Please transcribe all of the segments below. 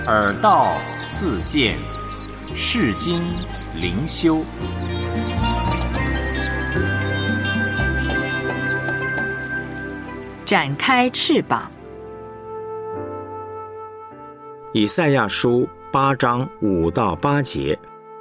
耳道自见，世经灵修。 展开翅膀。 以赛亚书8章5到8节。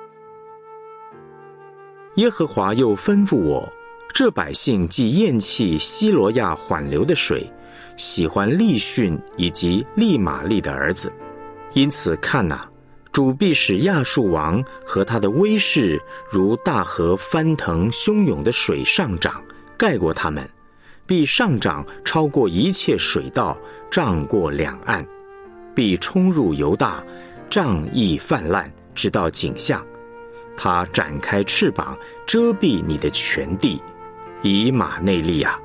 耶和华又吩咐我，这百姓既厌弃希罗亚缓流的水，喜欢利逊以及利玛利的儿子，因此看哪，主必使亚述王和他的威势如大河翻腾汹涌的水上涨，盖过他们，必上涨超过一切水道，涨过两岸，必冲入犹大，仗义泛滥，直到景象。他展开翅膀，遮蔽你的全地，以马内利啊！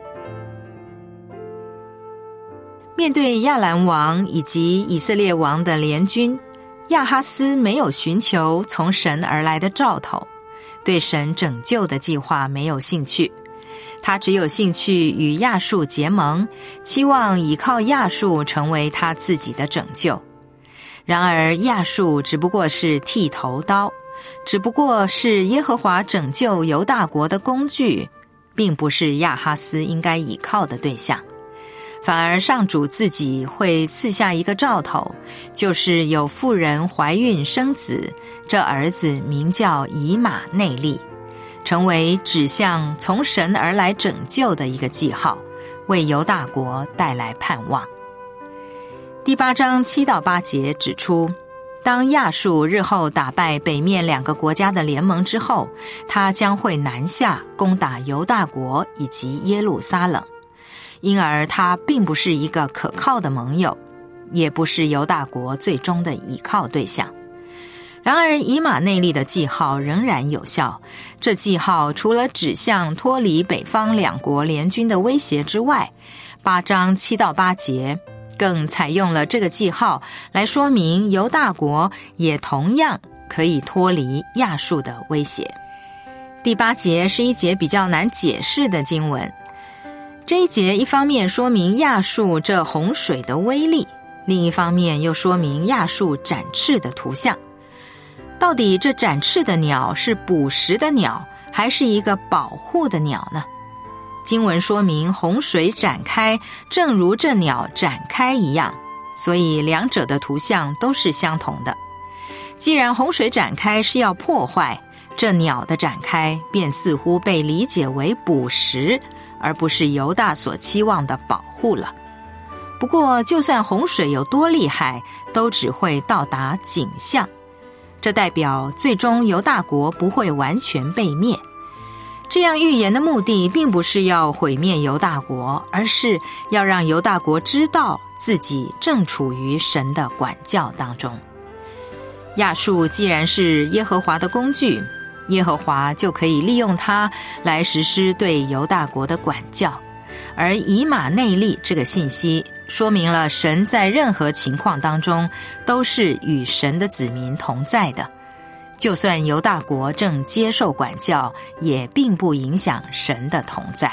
面对亚兰王以及以色列王的联军，亚哈斯没有寻求从神而来的兆头，对神拯救的计划没有兴趣。他只有兴趣与亚述结盟，期望依靠亚述成为他自己的拯救。然而亚述只不过是剃头刀，只不过是耶和华拯救犹大国的工具，并不是亚哈斯应该倚靠的对象。反而上主自己会赐下一个兆头，就是有妇人怀孕生子，这儿子名叫以马内利，成为指向从神而来拯救的一个记号，为犹大国带来盼望。第8章7到8节指出，当亚述日后打败北面2个国家的联盟之后，他将会南下攻打犹大国以及耶路撒冷，因而他并不是一个可靠的盟友，也不是犹大国最终的依靠对象。然而以马内利的记号仍然有效，这记号除了指向脱离北方2国联军的威胁之外，8章7到8节更采用了这个记号来说明犹大国也同样可以脱离亚述的威胁。第8节是一节比较难解释的经文，这一节一方面说明亚述这洪水的威力，另一方面又说明亚述展翅的图像。到底这展翅的鸟是捕食的鸟，还是一个保护的鸟呢？经文说明洪水展开，正如这鸟展开一样，所以两者的图像都是相同的。既然洪水展开是要破坏，这鸟的展开便似乎被理解为捕食，而不是犹大所期望的保护了。不过就算洪水有多厉害，都只会到达景象，这代表最终犹大国不会完全被灭。这样预言的目的并不是要毁灭犹大国，而是要让犹大国知道自己正处于神的管教当中。亚述既然是耶和华的工具，耶和华就可以利用它来实施对犹大国的管教。而以马内利这个信息说明了神在任何情况当中都是与神的子民同在的，就算犹大国正接受管教，也并不影响神的同在。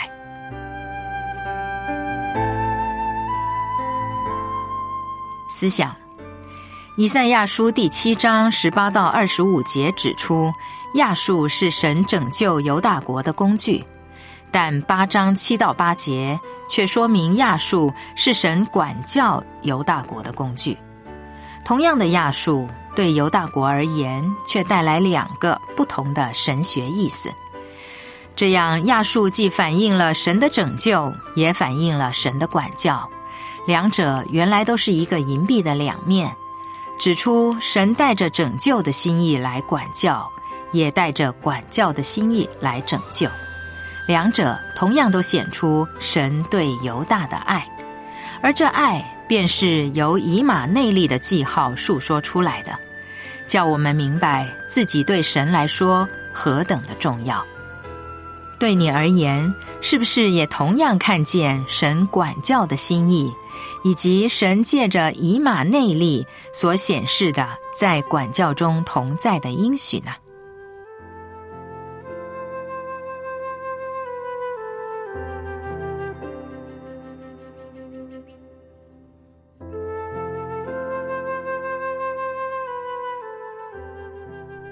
思想，以赛亚书第7章18到25节指出，亚述是神拯救犹大国的工具，但8章7到8节却说明亚述是神管教犹大国的工具。同样的亚述对犹大国而言却带来2个不同的神学意思。这样亚述既反映了神的拯救，也反映了神的管教，两者原来都是一个银币的2面，指出神带着拯救的心意来管教，也带着管教的心意来拯救，两者同样都显出神对犹大的爱，而这爱便是由以马内利的记号述说出来的，叫我们明白自己对神来说何等的重要。对你而言，是不是也同样看见神管教的心意，以及神借着以马内利所显示的在管教中同在的应许呢？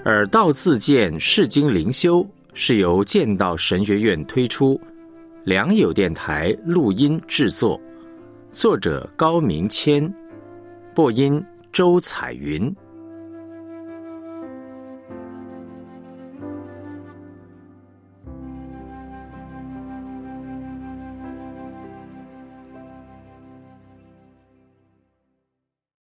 耳道自荐释经灵修是由剑道神学院推出，良友电台录音制作，作者高明谦，播音周彩云。